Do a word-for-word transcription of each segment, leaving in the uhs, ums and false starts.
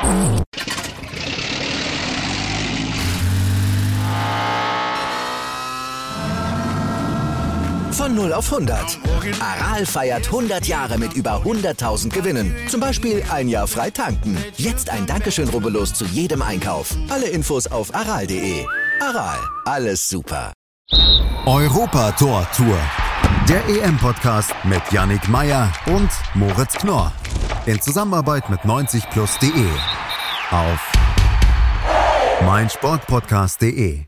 Von null auf hundert. Aral feiert hundert Jahre mit über hunderttausend Gewinnen. Zum Beispiel ein Jahr frei tanken. Jetzt ein Dankeschön, rubbellos zu jedem Einkauf. Alle Infos auf aral punkt de. Aral, alles super. Europa-Tor Tour. Der E M-Podcast mit Yannick Meyer und Moritz Knorr. In Zusammenarbeit mit neunzig plus punkt de. Auf meinsportpodcast punkt de.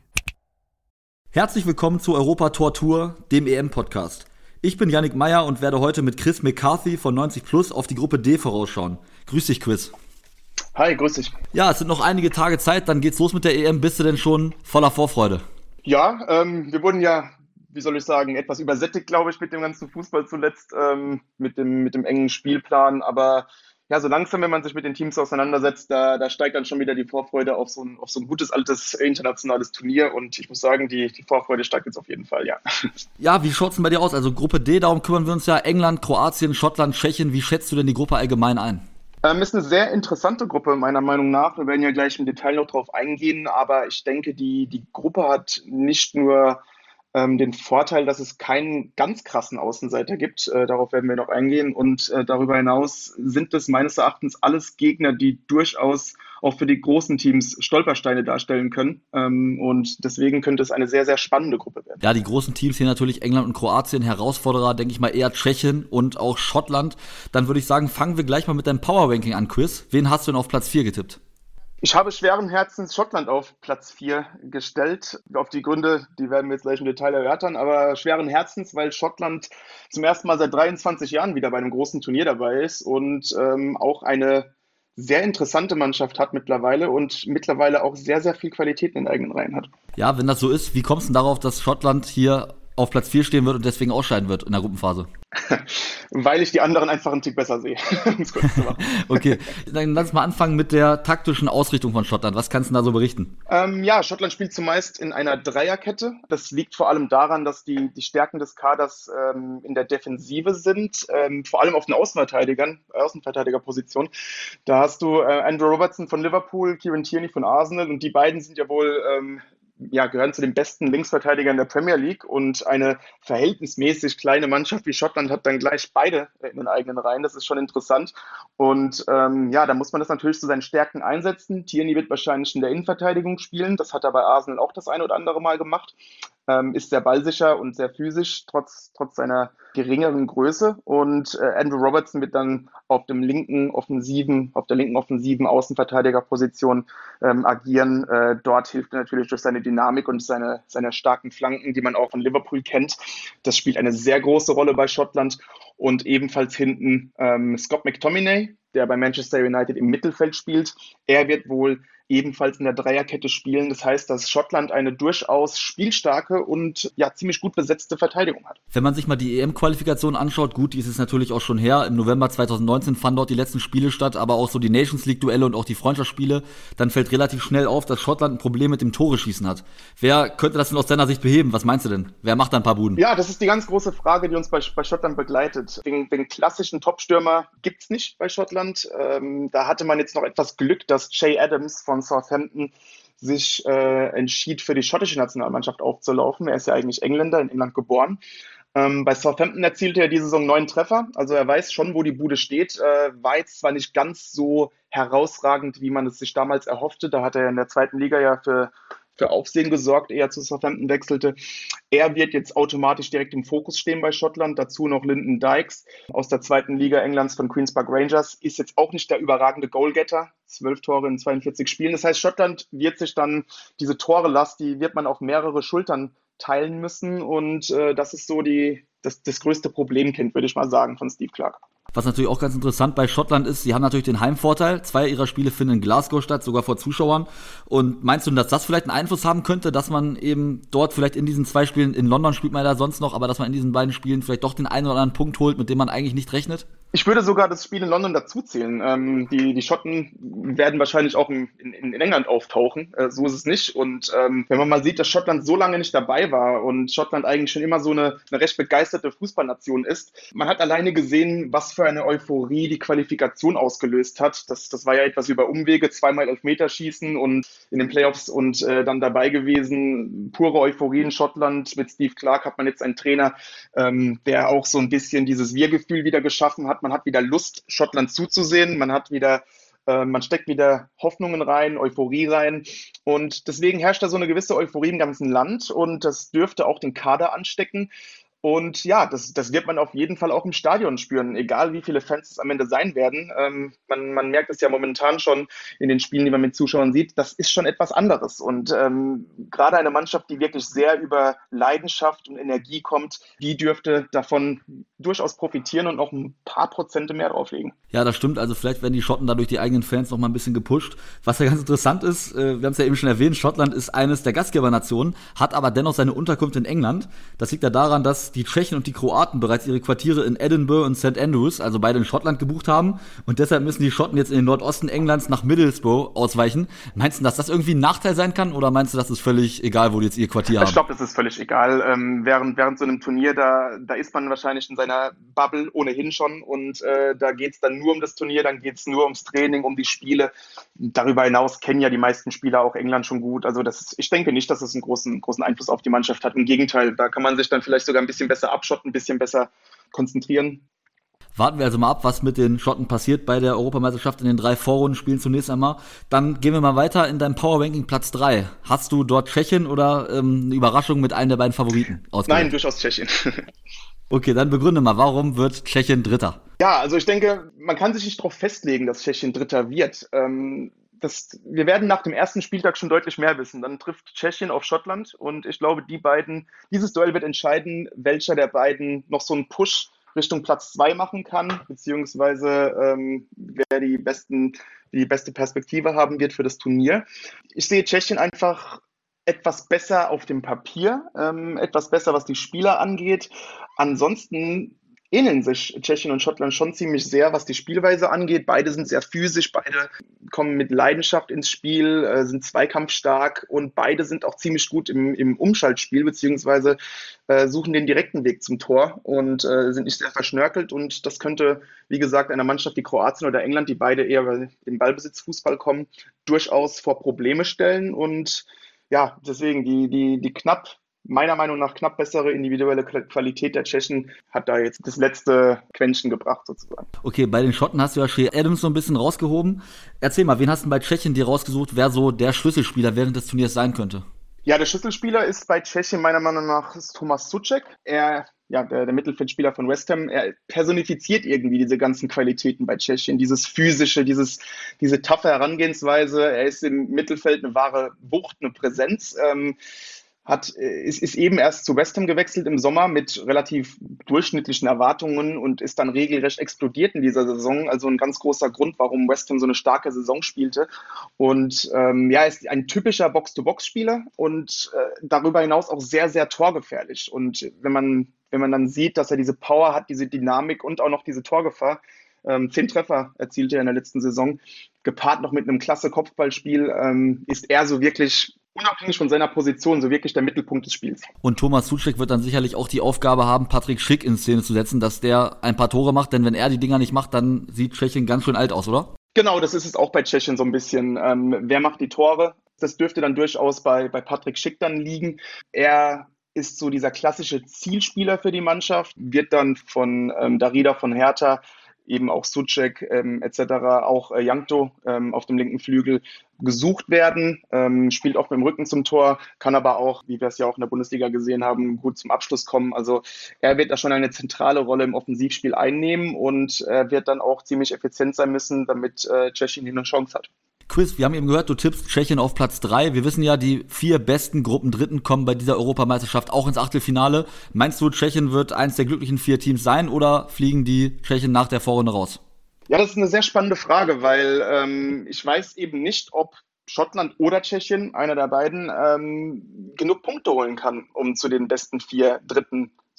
Herzlich willkommen zu Europa-Tor Tour, dem E M-Podcast. Ich bin Yannick Meyer und werde heute mit Chris McCarthy von neunzig plus auf die Gruppe D vorausschauen. Grüß dich, Chris. Hi, grüß dich. Ja, es sind noch einige Tage Zeit, dann geht's los mit der E M. Bist du denn schon voller Vorfreude? Ja, ähm, wir wurden ja, wie soll ich sagen, etwas übersättigt, glaube ich, mit dem ganzen Fußball zuletzt, ähm, mit dem, mit dem engen Spielplan, aber ja, so langsam, wenn man sich mit den Teams auseinandersetzt, da, da steigt dann schon wieder die Vorfreude auf so ein, auf so ein gutes, altes, internationales Turnier und ich muss sagen, die, die Vorfreude steigt jetzt auf jeden Fall, ja. Ja, wie schaut's denn bei dir aus? Also Gruppe D, darum kümmern wir uns ja, England, Kroatien, Schottland, Tschechien. Wie schätzt du denn die Gruppe allgemein ein? Ähm, ist eine sehr interessante Gruppe, meiner Meinung nach. Wir werden ja gleich im Detail noch drauf eingehen, aber ich denke, die, die Gruppe hat nicht nur ähm, den Vorteil, dass es keinen ganz krassen Außenseiter gibt. Äh, darauf werden wir noch eingehen. Und äh, darüber hinaus sind es meines Erachtens alles Gegner, die durchaus auch für die großen Teams Stolpersteine darstellen können. Ähm, und deswegen könnte es eine sehr, sehr spannende Gruppe werden. Ja, die großen Teams hier natürlich England und Kroatien. Herausforderer, denke ich mal, eher Tschechien und auch Schottland. Dann würde ich sagen, fangen wir gleich mal mit deinem Power-Ranking an, Chris. Wen hast du denn auf Platz vier getippt? Ich habe schweren Herzens Schottland auf Platz vier gestellt. Auf die Gründe, die werden wir jetzt gleich im Detail erörtern, aber schweren Herzens, weil Schottland zum ersten Mal seit dreiundzwanzig Jahren wieder bei einem großen Turnier dabei ist und ähm, auch eine sehr interessante Mannschaft hat mittlerweile und mittlerweile auch sehr, sehr viel Qualität in den eigenen Reihen hat. Ja, wenn das so ist, wie kommst du denn darauf, dass Schottland hier auf Platz vier stehen wird und deswegen ausscheiden wird in der Gruppenphase? Weil ich die anderen einfach einen Tick besser sehe, um es kurz zu machen. Okay, dann lass uns mal anfangen mit der taktischen Ausrichtung von Schottland. Was kannst du da so berichten? Ähm, ja, Schottland spielt zumeist in einer Dreierkette. Das liegt vor allem daran, dass die, die Stärken des Kaders ähm, in der Defensive sind, ähm, vor allem auf den Außenverteidigern, Außenverteidigerposition. Da hast du äh, Andrew Robertson von Liverpool, Kieran Tierney von Arsenal und die beiden sind ja wohl ähm, ja, gehören zu den besten Linksverteidigern der Premier League und eine verhältnismäßig kleine Mannschaft wie Schottland hat dann gleich beide in den eigenen Reihen. Das ist schon interessant und ähm, ja, da muss man das natürlich zu seinen Stärken einsetzen. Tierney wird wahrscheinlich in der Innenverteidigung spielen, das hat er bei Arsenal auch das eine oder andere Mal gemacht. Ähm, ist sehr ballsicher und sehr physisch, trotz, trotz seiner geringeren Größe. Und äh, Andrew Robertson wird dann auf dem linken offensiven, auf der linken offensiven Außenverteidigerposition ähm, agieren. Äh, dort hilft er natürlich durch seine Dynamik und seine, seine starken Flanken, die man auch von Liverpool kennt. Das spielt eine sehr große Rolle bei Schottland. Und ebenfalls hinten ähm, Scott McTominay, der bei Manchester United im Mittelfeld spielt. Er wird wohl ebenfalls in der Dreierkette spielen. Das heißt, dass Schottland eine durchaus spielstarke und ja ziemlich gut besetzte Verteidigung hat. Wenn man sich mal die E M-Qualifikation anschaut, gut, die ist es natürlich auch schon her. Im November zwanzig neunzehn fanden dort die letzten Spiele statt, aber auch so die Nations League-Duelle und auch die Freundschaftsspiele. Dann fällt relativ schnell auf, dass Schottland ein Problem mit dem Tore-Schießen hat. Wer könnte das denn aus deiner Sicht beheben? Was meinst du denn? Wer macht da ein paar Buden? Ja, das ist die ganz große Frage, die uns bei, bei Schottland begleitet. Den, den klassischen Topstürmer gibt's nicht bei Schottland. Ähm, da hatte man jetzt noch etwas Glück, dass Che Adams von Southampton sich äh, entschied, für die schottische Nationalmannschaft aufzulaufen. Er ist ja eigentlich Engländer, in England geboren. Ähm, bei Southampton erzielte er diese Saison neun Treffer, also er weiß schon, wo die Bude steht. Äh, war jetzt zwar nicht ganz so herausragend, wie man es sich damals erhoffte. Da hat er in der zweiten Liga ja für für Aufsehen gesorgt, eher zu Southampton wechselte. Er wird jetzt automatisch direkt im Fokus stehen bei Schottland. Dazu noch Lyndon Dykes aus der zweiten Liga Englands von Queen's Park Rangers. Ist jetzt auch nicht der überragende Goalgetter. Zwölf Tore in zweiundvierzig Spielen. Das heißt, Schottland wird sich dann diese Torelast, die wird man auf mehrere Schultern teilen müssen. Und äh, das ist so die, das, das größte Problemkind, würde ich mal sagen, von Steve Clarke. Was natürlich auch ganz interessant bei Schottland ist, sie haben natürlich den Heimvorteil. Zwei ihrer Spiele finden in Glasgow statt, sogar vor Zuschauern. Und meinst du, dass das vielleicht einen Einfluss haben könnte, dass man eben dort vielleicht in diesen zwei Spielen, in London spielt man ja sonst noch, aber dass man in diesen beiden Spielen vielleicht doch den einen oder anderen Punkt holt, mit dem man eigentlich nicht rechnet? Ich würde sogar das Spiel in London dazuzählen. Ähm, die, die Schotten werden wahrscheinlich auch in, in, in England auftauchen. Äh, so ist es nicht. Und ähm, wenn man mal sieht, dass Schottland so lange nicht dabei war und Schottland eigentlich schon immer so eine, eine recht begeisterte Fußballnation ist, man hat alleine gesehen, was für eine Euphorie die Qualifikation ausgelöst hat. Das, das war ja etwas über Umwege, zweimal Elfmeterschießen und in den Playoffs und äh, dann dabei gewesen. Pure Euphorie in Schottland. Mit Steve Clarke hat man jetzt einen Trainer, ähm, der auch so ein bisschen dieses Wir-Gefühl wieder geschaffen hat. Man hat wieder Lust, Schottland zuzusehen. Man hat wieder, äh, man steckt wieder Hoffnungen rein, Euphorie rein. Und deswegen herrscht da so eine gewisse Euphorie im ganzen Land. Und das dürfte auch den Kader anstecken. Und ja, das, das wird man auf jeden Fall auch im Stadion spüren, egal wie viele Fans es am Ende sein werden. Ähm, man, man merkt es ja momentan schon in den Spielen, die man mit Zuschauern sieht, das ist schon etwas anderes. Und ähm, gerade eine Mannschaft, die wirklich sehr über Leidenschaft und Energie kommt, die dürfte davon durchaus profitieren und auch ein paar Prozente mehr drauflegen. Ja, das stimmt. Also vielleicht werden die Schotten da durch die eigenen Fans noch mal ein bisschen gepusht. Was ja ganz interessant ist, äh, wir haben es ja eben schon erwähnt, Schottland ist eines der Gastgebernationen, hat aber dennoch seine Unterkunft in England. Das liegt ja daran, dass die Tschechen und die Kroaten bereits ihre Quartiere in Edinburgh und Saint Andrews, also beide in Schottland, gebucht haben. Und deshalb müssen die Schotten jetzt in den Nordosten Englands nach Middlesbrough ausweichen. Meinst du, dass das irgendwie ein Nachteil sein kann? Oder meinst du, das ist völlig egal, wo die jetzt ihr Quartier haben? Ich glaube, das ist völlig egal. Ähm, während, während so einem Turnier, da, da ist man wahrscheinlich in seiner Bubble ohnehin schon. Und äh, da geht es dann nur um das Turnier, dann geht es nur ums Training, um die Spiele. Darüber hinaus kennen ja die meisten Spieler auch England schon gut. Also das ist, ich denke nicht, dass das einen großen, großen Einfluss auf die Mannschaft hat. Im Gegenteil, da kann man sich dann vielleicht sogar ein bisschen besser abschotten, ein bisschen besser konzentrieren. Warten wir also mal ab, was mit den Schotten passiert bei der Europameisterschaft in den drei Vorrundenspielen zunächst einmal. Dann gehen wir mal weiter in deinem Power-Ranking Platz drei. Hast du dort Tschechien oder ähm, eine Überraschung mit einem der beiden Favoriten ausgewählt? Nein, durchaus Tschechien. Okay, dann begründe mal, warum wird Tschechien Dritter? Ja, also ich denke, man kann sich nicht darauf festlegen, dass Tschechien Dritter wird. Ähm, das, wir werden nach dem ersten Spieltag schon deutlich mehr wissen. Dann trifft Tschechien auf Schottland und ich glaube, die beiden, dieses Duell wird entscheiden, welcher der beiden noch so einen Push Richtung Platz zwei machen kann, beziehungsweise ähm, wer die besten, die beste Perspektive haben wird für das Turnier. Ich sehe Tschechien einfach etwas besser auf dem Papier, ähm, etwas besser, was die Spieler angeht. Ansonsten ähneln sich Tschechien und Schottland schon ziemlich sehr, was die Spielweise angeht. Beide sind sehr physisch, beide kommen mit Leidenschaft ins Spiel, äh, sind zweikampfstark und beide sind auch ziemlich gut im, im Umschaltspiel, beziehungsweise äh, suchen den direkten Weg zum Tor und äh, sind nicht sehr verschnörkelt. Und das könnte, wie gesagt, einer Mannschaft wie Kroatien oder England, die beide eher im Ballbesitzfußball kommen, durchaus vor Probleme stellen. Und ja, deswegen die, die, die knapp meiner Meinung nach knapp bessere individuelle Qualität der Tschechen hat da jetzt das letzte Quäntchen gebracht sozusagen. Okay, bei den Schotten hast du ja Shea Adams so ein bisschen rausgehoben. Erzähl mal, wen hast du bei Tschechien dir rausgesucht, wer so der Schlüsselspieler während des Turniers sein könnte? Ja, der Schlüsselspieler ist bei Tschechien meiner Meinung nach Thomas Souček. Er, ja, der, der Mittelfeldspieler von West Ham, er personifiziert irgendwie diese ganzen Qualitäten bei Tschechien, dieses physische, dieses, diese taffe Herangehensweise. Er ist im Mittelfeld eine wahre Wucht, eine Präsenz. Ähm, Hat, ist, ist eben erst zu West Ham gewechselt im Sommer mit relativ durchschnittlichen Erwartungen und ist dann regelrecht explodiert in dieser Saison. Also ein ganz großer Grund, warum West Ham so eine starke Saison spielte. Und ähm, ja, ist ein typischer Box-to-Box-Spieler und äh, darüber hinaus auch sehr, sehr torgefährlich. Und wenn man, wenn man dann sieht, dass er diese Power hat, diese Dynamik und auch noch diese Torgefahr, ähm, zehn Treffer erzielte er in der letzten Saison, gepaart noch mit einem klasse Kopfballspiel, ähm, ist er so wirklich unabhängig von seiner Position, so wirklich der Mittelpunkt des Spiels. Und Thomas Souček wird dann sicherlich auch die Aufgabe haben, Patrick Schick in Szene zu setzen, dass der ein paar Tore macht, denn wenn er die Dinger nicht macht, dann sieht Tschechien ganz schön alt aus, oder? Genau, das ist es auch bei Tschechien so ein bisschen. Ähm, wer macht die Tore? Das dürfte dann durchaus bei, bei Patrick Schick dann liegen. Er ist so dieser klassische Zielspieler für die Mannschaft, wird dann von ähm, Darida von Hertha, eben auch Souček ähm, et cetera, auch äh, Jankto ähm, auf dem linken Flügel gesucht werden, ähm, spielt auch mit dem Rücken zum Tor, kann aber auch, wie wir es ja auch in der Bundesliga gesehen haben, gut zum Abschluss kommen. Also er wird da schon eine zentrale Rolle im Offensivspiel einnehmen und er wird dann auch ziemlich effizient sein müssen, damit äh, Tschechien hier eine Chance hat. Chris, wir haben eben gehört, du tippst Tschechien auf Platz drei. Wir wissen ja, die vier besten Gruppendritten kommen bei dieser Europameisterschaft auch ins Achtelfinale. Meinst du, Tschechien wird eins der glücklichen vier Teams sein oder fliegen die Tschechen nach der Vorrunde raus? Ja, das ist eine sehr spannende Frage, weil ähm, ich weiß eben nicht, ob Schottland oder Tschechien, einer der beiden, ähm, genug Punkte holen kann, um zu den besten vier Dritten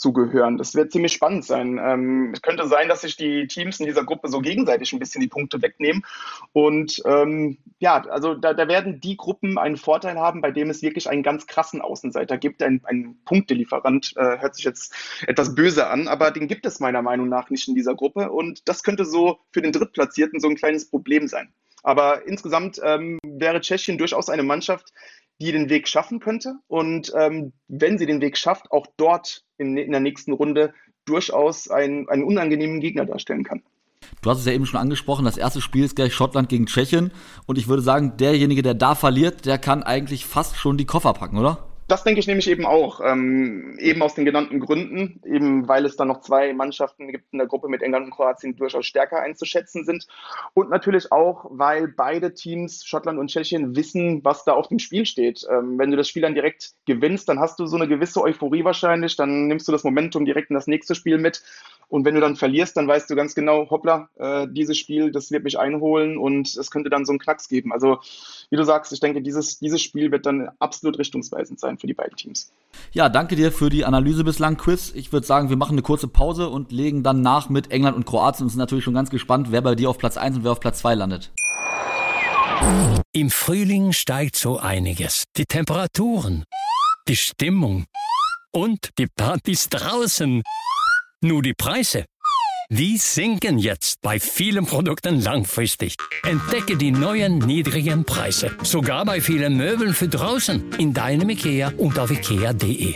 zugehören. Das wird ziemlich spannend sein. Ähm, es könnte sein, dass sich die Teams in dieser Gruppe so gegenseitig ein bisschen die Punkte wegnehmen. Und ähm, ja, also da, da werden die Gruppen einen Vorteil haben, bei dem es wirklich einen ganz krassen Außenseiter gibt. Ein, ein Punktelieferant, äh, hört sich jetzt etwas böse an, aber den gibt es meiner Meinung nach nicht in dieser Gruppe. Und das könnte so für den Drittplatzierten so ein kleines Problem sein. Aber insgesamt ähm, wäre Tschechien durchaus eine Mannschaft, die den Weg schaffen könnte und ähm, wenn sie den Weg schafft, auch dort in, in der nächsten Runde durchaus einen, einen unangenehmen Gegner darstellen kann. Du hast es ja eben schon angesprochen, das erste Spiel ist gleich Schottland gegen Tschechien und ich würde sagen, derjenige, der da verliert, der kann eigentlich fast schon die Koffer packen, oder? Das denke ich nämlich eben auch, ähm, eben aus den genannten Gründen, eben weil es dann noch zwei Mannschaften gibt in der Gruppe mit England und Kroatien, die durchaus stärker einzuschätzen sind und natürlich auch, weil beide Teams, Schottland und Tschechien, wissen, was da auf dem Spiel steht. Ähm, wenn du das Spiel dann direkt gewinnst, dann hast du so eine gewisse Euphorie wahrscheinlich, dann nimmst du das Momentum direkt in das nächste Spiel mit und wenn du dann verlierst, dann weißt du ganz genau, hoppla, äh, dieses Spiel, das wird mich einholen und es könnte dann so einen Knacks geben. Also wie du sagst, ich denke, dieses, dieses Spiel wird dann absolut richtungsweisend sein für die beiden Teams. Ja, danke dir für die Analyse bislang, Chris. Ich würde sagen, wir machen eine kurze Pause und legen dann nach mit England und Kroatien und sind natürlich schon ganz gespannt, wer bei dir auf Platz eins und wer auf Platz zwei landet. Im Frühling steigt so einiges. Die Temperaturen, die Stimmung und die Partys draußen. Nur die Preise, die sinken jetzt bei vielen Produkten langfristig. Entdecke die neuen niedrigen Preise, sogar bei vielen Möbeln für draußen, in deinem IKEA und auf ikea punkt de.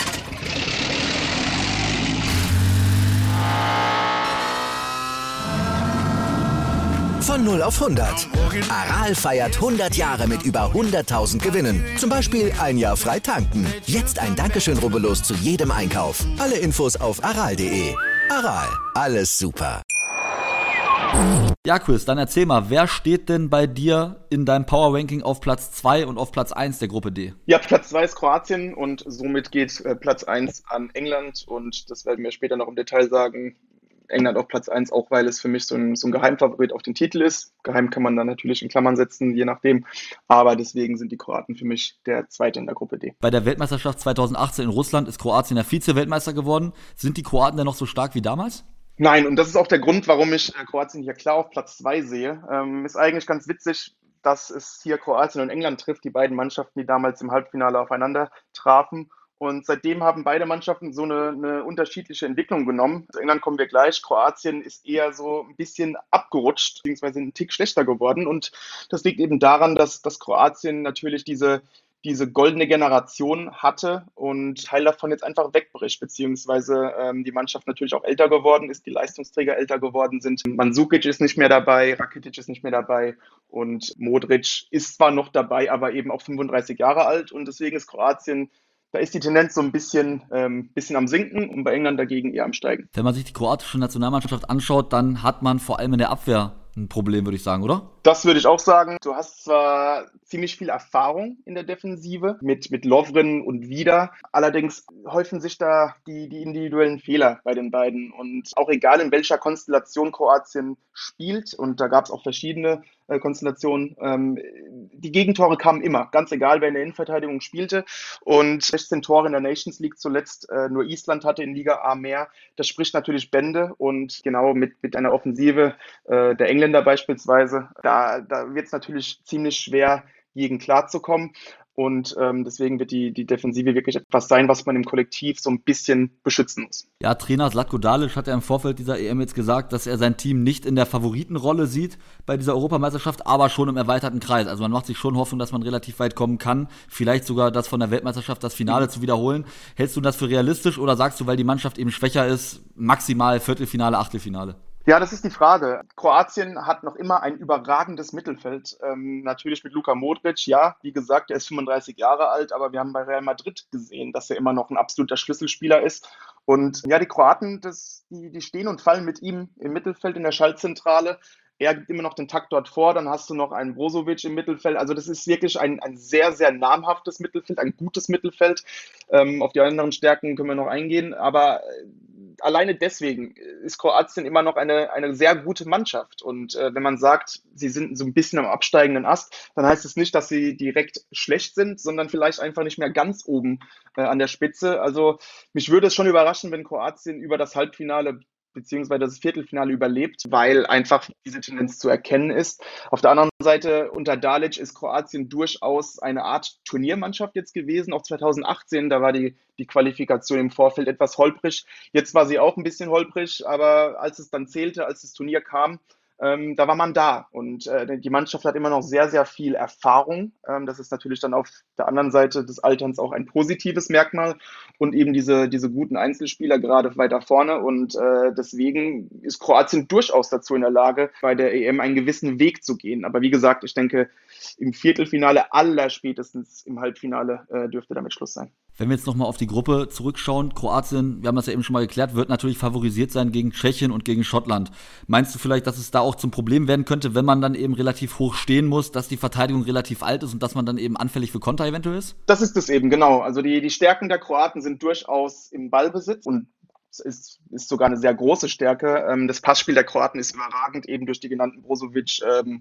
Von null auf hundert. Aral feiert hundert Jahre mit über hunderttausend Gewinnen. Zum Beispiel ein Jahr frei tanken. Jetzt ein Dankeschön, rubbellos zu jedem Einkauf. Alle Infos auf aral punkt de. Aral, alles super. Ja, Chris, dann erzähl mal, wer steht denn bei dir in deinem Power-Ranking auf Platz zwei und auf Platz eins der Gruppe D? Ja, Platz zwei ist Kroatien und somit geht äh, Platz eins an England und das werden wir später noch im Detail sagen. England auf Platz eins, auch weil es für mich so ein, so ein Geheimfavorit auf den Titel ist. Geheim kann man dann natürlich in Klammern setzen, je nachdem. Aber deswegen sind die Kroaten für mich der Zweite in der Gruppe D. Bei der Weltmeisterschaft zweitausendachtzehn in Russland ist Kroatien ja Vize-Weltmeister geworden. Sind die Kroaten denn noch so stark wie damals? Nein, und das ist auch der Grund, warum ich äh, Kroatien hier klar auf Platz zwei sehe. Ähm, ist eigentlich ganz witzig, dass es hier Kroatien und England trifft, die beiden Mannschaften, die damals im Halbfinale aufeinander trafen. Und seitdem haben beide Mannschaften so eine, eine unterschiedliche Entwicklung genommen. Zu England kommen wir gleich. Kroatien ist eher so ein bisschen abgerutscht, beziehungsweise einen Tick schlechter geworden. Und das liegt eben daran, dass, dass Kroatien natürlich diese, diese goldene Generation hatte und Teil davon jetzt einfach wegbricht, beziehungsweise ähm, die Mannschaft natürlich auch älter geworden ist, die Leistungsträger älter geworden sind. Mandzukic ist nicht mehr dabei, Rakitic ist nicht mehr dabei und Modric ist zwar noch dabei, aber eben auch fünfunddreißig Jahre alt. Und deswegen ist Kroatien, da ist die Tendenz so ein bisschen, ähm, bisschen am Sinken und bei England dagegen eher am Steigen. Wenn man sich die kroatische Nationalmannschaft anschaut, dann hat man vor allem in der Abwehr ein Problem, würde ich sagen, oder? Das würde ich auch sagen. Du hast zwar ziemlich viel Erfahrung in der Defensive mit, mit Lovren und Vida. Allerdings häufen sich da die, die individuellen Fehler bei den beiden. Und auch egal, in welcher Konstellation Kroatien spielt, und da gab es auch verschiedene äh, Konstellationen, ähm, die Gegentore kamen immer, ganz egal, wer in der Innenverteidigung spielte. Und sechzehn Tore in der Nations League zuletzt, äh, nur Island hatte in Liga A mehr. Das spricht natürlich Bände. Und genau mit, mit einer Offensive äh, der Engländer beispielsweise, da, da wird es natürlich ziemlich schwer, gegen klarzukommen. Und ähm, deswegen wird die, die Defensive wirklich etwas sein, was man im Kollektiv so ein bisschen beschützen muss. Ja, Trainer Zlatko Dalic hat ja im Vorfeld dieser E M jetzt gesagt, dass er sein Team nicht in der Favoritenrolle sieht bei dieser Europameisterschaft, aber schon im erweiterten Kreis. Also man macht sich schon Hoffnung, dass man relativ weit kommen kann, vielleicht sogar das von der Weltmeisterschaft, das Finale mhm. zu wiederholen. Hältst du das für realistisch oder sagst du, weil die Mannschaft eben schwächer ist, maximal Viertelfinale, Achtelfinale? Ja, das ist die Frage. Kroatien hat noch immer ein überragendes Mittelfeld. Ähm, natürlich mit Luka Modric, ja, wie gesagt, er ist fünfunddreißig Jahre alt, aber wir haben bei Real Madrid gesehen, dass er immer noch ein absoluter Schlüsselspieler ist. Und ja, die Kroaten, das, die, die stehen und fallen mit ihm im Mittelfeld in der Schaltzentrale. Er gibt immer noch den Takt dort vor, dann hast du noch einen Brozovic im Mittelfeld. Also das ist wirklich ein, ein sehr, sehr namhaftes Mittelfeld, ein gutes Mittelfeld. Ähm, auf die anderen Stärken können wir noch eingehen, aber alleine deswegen ist Kroatien immer noch eine, eine sehr gute Mannschaft. Und äh, wenn man sagt, sie sind so ein bisschen am absteigenden Ast, dann heißt es nicht, dass sie direkt schlecht sind, sondern vielleicht einfach nicht mehr ganz oben äh, an der Spitze. Also mich würde es schon überraschen, wenn Kroatien über das Halbfinale beziehungsweise das Viertelfinale überlebt, weil einfach diese Tendenz zu erkennen ist. Auf der anderen Seite, unter Dalic ist Kroatien durchaus eine Art Turniermannschaft jetzt gewesen. Auch zwanzig achtzehn, da war die, die Qualifikation im Vorfeld etwas holprig. Jetzt war sie auch ein bisschen holprig, aber als es dann zählte, als das Turnier kam, Ähm, da war man da und äh, die Mannschaft hat immer noch sehr, sehr viel Erfahrung. Ähm, das ist natürlich dann auf der anderen Seite des Alterns auch ein positives Merkmal und eben diese, diese guten Einzelspieler gerade weiter vorne und äh, deswegen ist Kroatien durchaus dazu in der Lage, bei der E M einen gewissen Weg zu gehen. Aber wie gesagt, ich denke, im Viertelfinale, allerspätestens im Halbfinale äh, dürfte damit Schluss sein. Wenn wir jetzt nochmal auf die Gruppe zurückschauen, Kroatien, wir haben das ja eben schon mal geklärt, wird natürlich favorisiert sein gegen Tschechien und gegen Schottland. Meinst du vielleicht, dass es da auch zum Problem werden könnte, wenn man dann eben relativ hoch stehen muss, dass die Verteidigung relativ alt ist und dass man dann eben anfällig für Konter eventuell ist? Das ist es eben, genau. Also die, die Stärken der Kroaten sind durchaus im Ballbesitz und Ist, ist sogar eine sehr große Stärke. Ähm, das Passspiel der Kroaten ist überragend, eben durch die genannten Brozovic, ähm,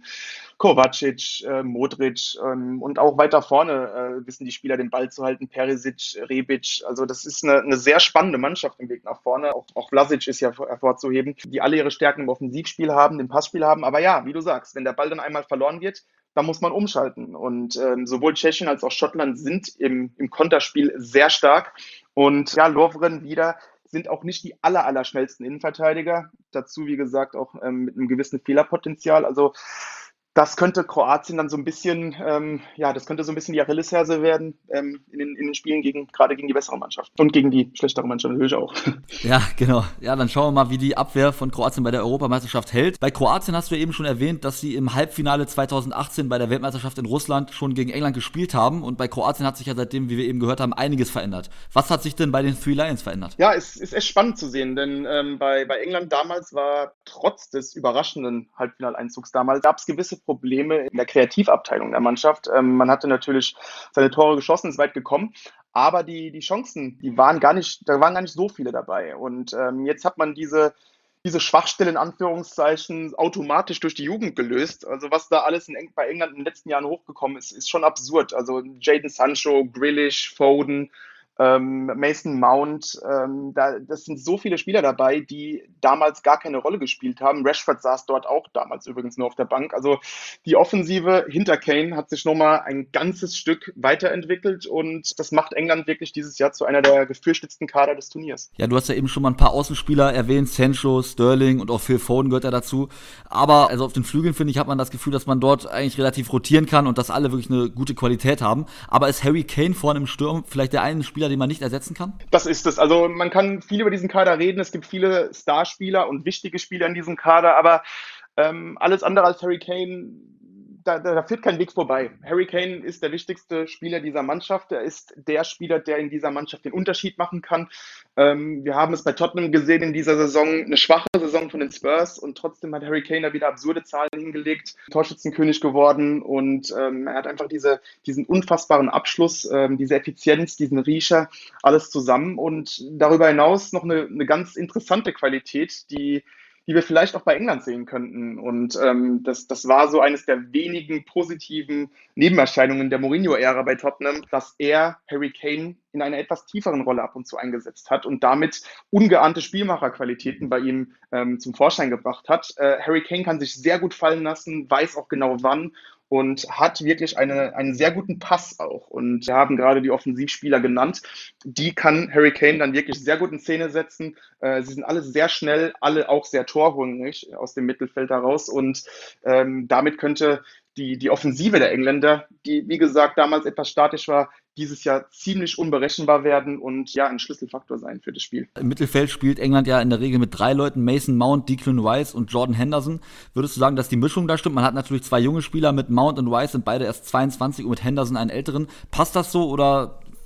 Kovacic, äh, Modric ähm, und auch weiter vorne äh, wissen die Spieler den Ball zu halten, Perisic, Rebic. Also das ist eine, eine sehr spannende Mannschaft im Weg nach vorne. Auch, auch Vlasic ist ja hervorzuheben, die alle ihre Stärken im Offensivspiel haben, im Passspiel haben. Aber ja, wie du sagst, wenn der Ball dann einmal verloren wird, da muss man umschalten. Und ähm, sowohl Tschechien als auch Schottland sind im, im Konterspiel sehr stark. Und ja, Lovren wieder sind auch nicht die aller, aller schnellsten Innenverteidiger. Dazu, wie gesagt, auch ähm, mit einem gewissen Fehlerpotenzial. Also das könnte Kroatien dann so ein bisschen, ähm, ja, das könnte so ein bisschen die Achillesferse werden ähm, in, den, in den Spielen gegen, gerade gegen die bessere Mannschaft. Und gegen die schlechtere Mannschaft natürlich auch. Ja, genau. Ja, dann schauen wir mal, wie die Abwehr von Kroatien bei der Europameisterschaft hält. Bei Kroatien hast du ja eben schon erwähnt, dass sie im Halbfinale zwanzig achtzehn bei der Weltmeisterschaft in Russland schon gegen England gespielt haben. Und bei Kroatien hat sich ja seitdem, wie wir eben gehört haben, einiges verändert. Was hat sich denn bei den Three Lions verändert? Ja, es ist echt spannend zu sehen, denn ähm, bei, bei England damals war trotz des überraschenden Halbfinaleinzugs damals, gab es gewisse Probleme in der Kreativabteilung der Mannschaft. Ähm, man hatte natürlich seine Tore geschossen, ist weit gekommen, aber die, die Chancen, die waren gar nicht, da waren gar nicht so viele dabei. Und ähm, jetzt hat man diese, diese Schwachstelle in Anführungszeichen automatisch durch die Jugend gelöst. Also was da alles in, bei England in den letzten Jahren hochgekommen ist, ist schon absurd. Also Jadon Sancho, Grealish, Foden, Ähm, Mason Mount, ähm, da, das sind so viele Spieler dabei, die damals gar keine Rolle gespielt haben. Rashford saß dort auch damals übrigens nur auf der Bank. Also die Offensive hinter Kane hat sich nochmal ein ganzes Stück weiterentwickelt und das macht England wirklich dieses Jahr zu einer der gefürchtetsten Kader des Turniers. Ja, du hast ja eben schon mal ein paar Außenspieler erwähnt, Sancho, Sterling und auch Phil Foden gehört ja dazu. Aber also auf den Flügeln, finde ich, hat man das Gefühl, dass man dort eigentlich relativ rotieren kann und dass alle wirklich eine gute Qualität haben. Aber ist Harry Kane vorne im Sturm vielleicht der eine Spieler, den man nicht ersetzen kann? Das ist es. Also man kann viel über diesen Kader reden. Es gibt viele Starspieler und wichtige Spieler in diesem Kader, aber ähm, alles andere als Harry Kane, da, da, da führt kein Weg vorbei. Harry Kane ist der wichtigste Spieler dieser Mannschaft. Er ist der Spieler, der in dieser Mannschaft den Unterschied machen kann. Ähm, wir haben es bei Tottenham gesehen in dieser Saison, eine schwache Saison von den Spurs und trotzdem hat Harry Kane da wieder absurde Zahlen hingelegt, Torschützenkönig geworden und ähm, er hat einfach diese, diesen unfassbaren Abschluss, ähm, diese Effizienz, diesen Riecher, alles zusammen und darüber hinaus noch eine, eine ganz interessante Qualität, die die wir vielleicht auch bei England sehen könnten. Und ähm, das, das war so eines der wenigen positiven Nebenerscheinungen der Mourinho-Ära bei Tottenham, dass er Harry Kane in einer etwas tieferen Rolle ab und zu eingesetzt hat und damit ungeahnte Spielmacherqualitäten bei ihm ähm, zum Vorschein gebracht hat. Äh, Harry Kane kann sich sehr gut fallen lassen, weiß auch genau wann und hat wirklich eine, einen sehr guten Pass auch. Und wir haben gerade die Offensivspieler genannt. Die kann Harry Kane dann wirklich sehr gut in Szene setzen. Äh, sie sind alle sehr schnell, alle auch sehr torhungrig aus dem Mittelfeld heraus. Und ähm, damit könnte die, die Offensive der Engländer, die wie gesagt damals etwas statisch war, dieses Jahr ziemlich unberechenbar werden und ja ein Schlüsselfaktor sein für das Spiel. Im Mittelfeld spielt England ja in der Regel mit drei Leuten, Mason Mount, Declan Rice und Jordan Henderson. Würdest du sagen, dass die Mischung da stimmt? Man hat natürlich zwei junge Spieler mit Mount und Rice, sind beide erst zweiundzwanzig und mit Henderson einen älteren. Passt das so oder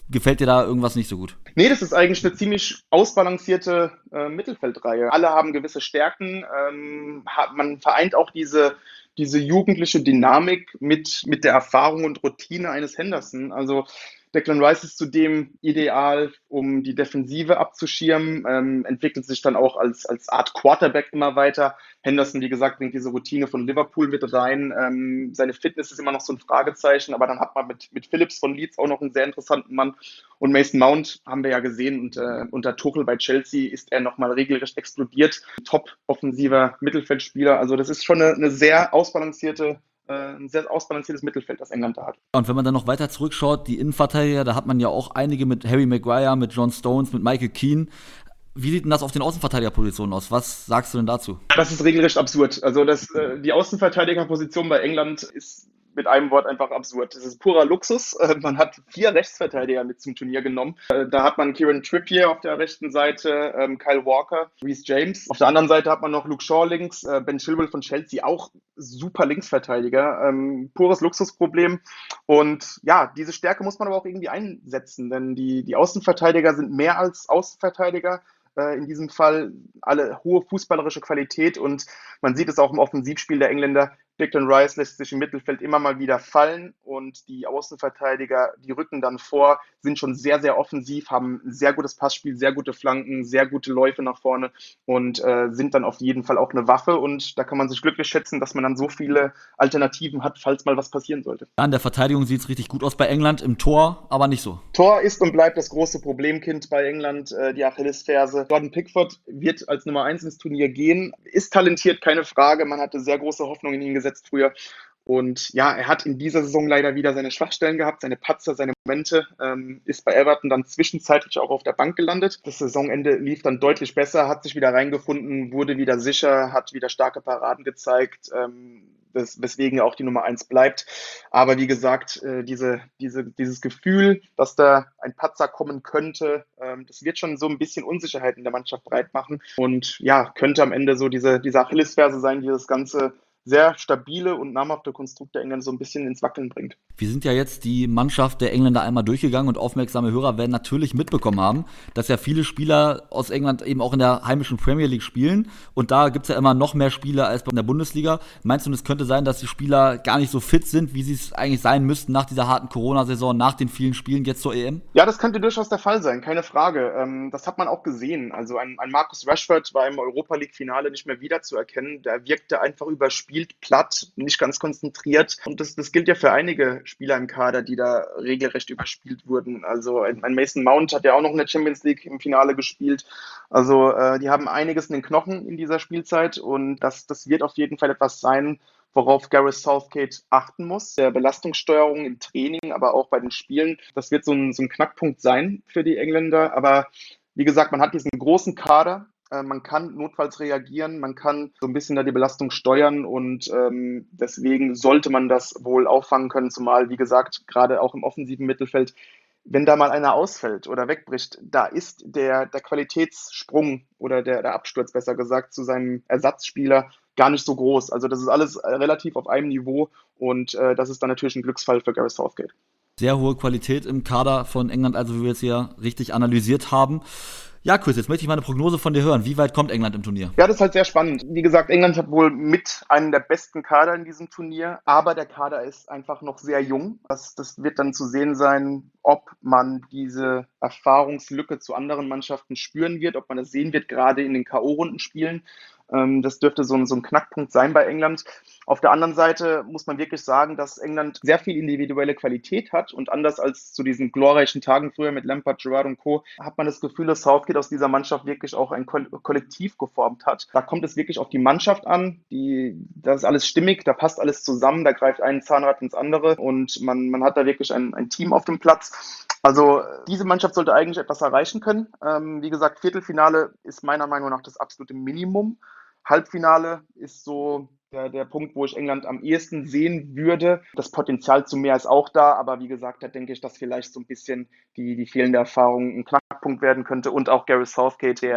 gefällt dir da irgendwas nicht so gut? Nee, das ist eigentlich eine ziemlich ausbalancierte äh, Mittelfeldreihe. Alle haben gewisse Stärken. Ähm, hat, man vereint auch diese, diese jugendliche Dynamik mit, mit der Erfahrung und Routine eines Henderson. Also Declan Rice ist zudem ideal, um die Defensive abzuschirmen, ähm, entwickelt sich dann auch als, als Art Quarterback immer weiter. Henderson, wie gesagt, bringt diese Routine von Liverpool mit rein. Ähm, seine Fitness ist immer noch so ein Fragezeichen, aber dann hat man mit, mit Phillips von Leeds auch noch einen sehr interessanten Mann. Und Mason Mount haben wir ja gesehen, und äh, unter Tuchel bei Chelsea ist er nochmal regelrecht explodiert. Top-offensiver Mittelfeldspieler. Also das ist schon eine, eine sehr ausbalancierte ein sehr ausbalanciertes Mittelfeld, das England da hat. Und wenn man dann noch weiter zurückschaut, die Innenverteidiger, da hat man ja auch einige mit Harry Maguire, mit John Stones, mit Michael Keane. Wie sieht denn das auf den Außenverteidigerpositionen aus? Was sagst du denn dazu? Das ist regelrecht absurd. Also das, die Außenverteidigerposition bei England ist mit einem Wort einfach absurd. Das ist purer Luxus. Man hat vier Rechtsverteidiger mit zum Turnier genommen. Da hat man Kieran Trippier auf der rechten Seite, Kyle Walker, Reece James. Auf der anderen Seite hat man noch Luke Shaw links, Ben Chilwell von Chelsea, auch super Linksverteidiger. Pures Luxusproblem. Und ja, diese Stärke muss man aber auch irgendwie einsetzen, denn die, die Außenverteidiger sind mehr als Außenverteidiger. In diesem Fall alle hohe fußballerische Qualität, und man sieht es auch im Offensivspiel der Engländer. Declan Rice lässt sich im Mittelfeld immer mal wieder fallen, und die Außenverteidiger, die rücken dann vor, sind schon sehr, sehr offensiv, haben ein sehr gutes Passspiel, sehr gute Flanken, sehr gute Läufe nach vorne und äh, sind dann auf jeden Fall auch eine Waffe, und da kann man sich glücklich schätzen, dass man dann so viele Alternativen hat, falls mal was passieren sollte. An der Verteidigung sieht es richtig gut aus bei England, im Tor aber nicht so. Tor ist und bleibt das große Problemkind bei England, äh, die Achillesferse. Jordan Pickford wird als Nummer eins ins Turnier gehen, ist talentiert, keine Frage, man hatte sehr große Hoffnung in ihn gesetzt früher. Und ja, er hat in dieser Saison leider wieder seine Schwachstellen gehabt, seine Patzer, seine Momente, ähm, ist bei Everton dann zwischenzeitlich auch auf der Bank gelandet. Das Saisonende lief dann deutlich besser, hat sich wieder reingefunden, wurde wieder sicher, hat wieder starke Paraden gezeigt, ähm, das, weswegen er auch die Nummer eins bleibt. Aber wie gesagt, äh, diese, diese, dieses Gefühl, dass da ein Patzer kommen könnte, ähm, das wird schon so ein bisschen Unsicherheit in der Mannschaft breit machen und ja, könnte am Ende so diese, diese Achillesferse sein, die das Ganze sehr stabile und namhafte Konstrukt der Engländer so ein bisschen ins Wackeln bringt. Wir sind ja jetzt die Mannschaft der Engländer einmal durchgegangen, und aufmerksame Hörer werden natürlich mitbekommen haben, dass ja viele Spieler aus England eben auch in der heimischen Premier League spielen, und da gibt's ja immer noch mehr Spieler als bei der Bundesliga. Meinst du, es könnte sein, dass die Spieler gar nicht so fit sind, wie sie es eigentlich sein müssten nach dieser harten Corona-Saison, nach den vielen Spielen jetzt zur E M? Ja, das könnte durchaus der Fall sein, keine Frage. Ähm, das hat man auch gesehen. Also ein, ein Marcus Rashford war im Europa-League-Finale nicht mehr wiederzuerkennen. Der wirkte einfach überspielt, platt, nicht ganz konzentriert. Und das, das gilt ja für einige Spieler im Kader, die da regelrecht überspielt wurden. Also ein Mason Mount hat ja auch noch in der Champions League im Finale gespielt. Also äh, die haben einiges in den Knochen in dieser Spielzeit, und das, das wird auf jeden Fall etwas sein, worauf Gareth Southgate achten muss. Der Belastungssteuerung im Training, aber auch bei den Spielen. Das wird so ein, so ein Knackpunkt sein für die Engländer. Aber wie gesagt, man hat diesen großen Kader. Man kann notfalls reagieren, man kann so ein bisschen da die Belastung steuern, und ähm, deswegen sollte man das wohl auffangen können, zumal, wie gesagt, gerade auch im offensiven Mittelfeld, wenn da mal einer ausfällt oder wegbricht, da ist der, der Qualitätssprung oder der, der Absturz, besser gesagt, zu seinem Ersatzspieler gar nicht so groß. Also das ist alles relativ auf einem Niveau, und äh, das ist dann natürlich ein Glücksfall für Gareth Southgate. Sehr hohe Qualität im Kader von England, also wie wir jetzt hier richtig analysiert haben. Ja, Chris, jetzt möchte ich mal eine Prognose von dir hören. Wie weit kommt England im Turnier? Ja, das ist halt sehr spannend. Wie gesagt, England hat wohl mit einem der besten Kader in diesem Turnier, aber der Kader ist einfach noch sehr jung. Das, das wird dann zu sehen sein, ob man diese Erfahrungslücke zu anderen Mannschaften spüren wird, ob man das sehen wird, gerade in den K O-Rundenspielen. Das dürfte so ein, so ein Knackpunkt sein bei England. Auf der anderen Seite muss man wirklich sagen, dass England sehr viel individuelle Qualität hat, und anders als zu diesen glorreichen Tagen früher mit Lampard, Gerrard und Co. hat man das Gefühl, dass Southgate aus dieser Mannschaft wirklich auch ein Kollektiv geformt hat. Da kommt es wirklich auf die Mannschaft an, die, da ist alles stimmig, da passt alles zusammen, da greift ein Zahnrad ins andere, und man, man hat da wirklich ein, ein Team auf dem Platz. Also diese Mannschaft sollte eigentlich etwas erreichen können. Ähm, wie gesagt, Viertelfinale ist meiner Meinung nach das absolute Minimum. Halbfinale ist so der, der Punkt, wo ich England am ehesten sehen würde. Das Potenzial zu mehr ist auch da, aber wie gesagt, da denke ich, dass vielleicht so ein bisschen die, die fehlende Erfahrung ein Knackpunkt werden könnte, und auch Gareth Southgate, der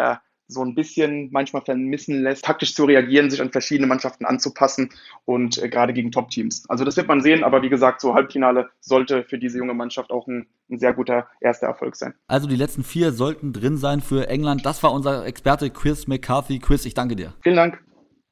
so ein bisschen manchmal vermissen lässt, taktisch zu reagieren, sich an verschiedene Mannschaften anzupassen und äh, gerade gegen Top-Teams. Also das wird man sehen, aber wie gesagt, so Halbfinale sollte für diese junge Mannschaft auch ein, ein sehr guter erster Erfolg sein. Also die letzten vier sollten drin sein für England. Das war unser Experte Chris McCarthy. Chris, ich danke dir. Vielen Dank.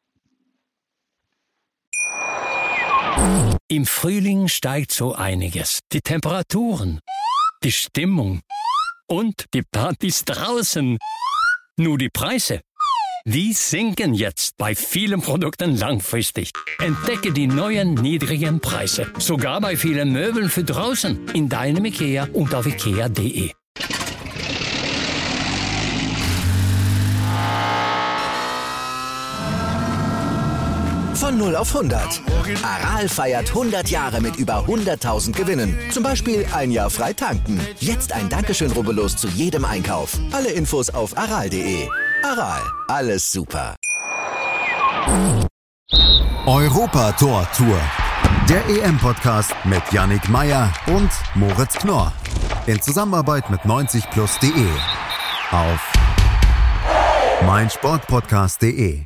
Im Frühling steigt so einiges. Die Temperaturen, die Stimmung und die Partys draußen. Nur die Preise, die sinken jetzt bei vielen Produkten langfristig. Entdecke die neuen niedrigen Preise, sogar bei vielen Möbeln für draußen, in deinem IKEA und auf ikea punkt de. Von null auf hundert. Aral feiert hundert Jahre mit über hunderttausend Gewinnen. Zum Beispiel ein Jahr frei tanken. Jetzt ein Dankeschön, rubbellos zu jedem Einkauf. Alle Infos auf aral punkt de. Aral, alles super. Europa-Tor Tour. Der E M-Podcast mit Yannick Meyer und Moritz Knorr. In Zusammenarbeit mit neunzig plus punkt de. Auf meinsportpodcast punkt de.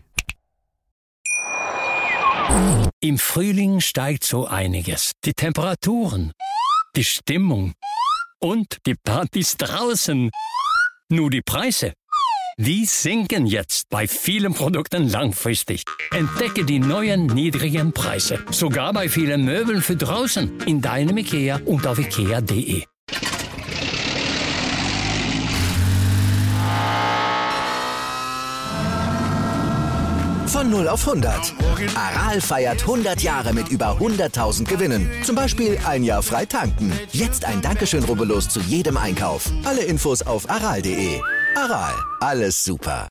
Im Frühling steigt so einiges. Die Temperaturen, die Stimmung und die Partys draußen. Nur die Preise, die sinken jetzt bei vielen Produkten langfristig. Entdecke die neuen niedrigen Preise, sogar bei vielen Möbeln für draußen, in deinem IKEA und auf ikea punkt de. Von null auf hundert. Aral feiert hundert Jahre mit über hunderttausend Gewinnen. Zum Beispiel ein Jahr frei tanken. Jetzt ein Dankeschön, rubbellos zu jedem Einkauf. Alle Infos auf aral punkt de. Aral, alles super.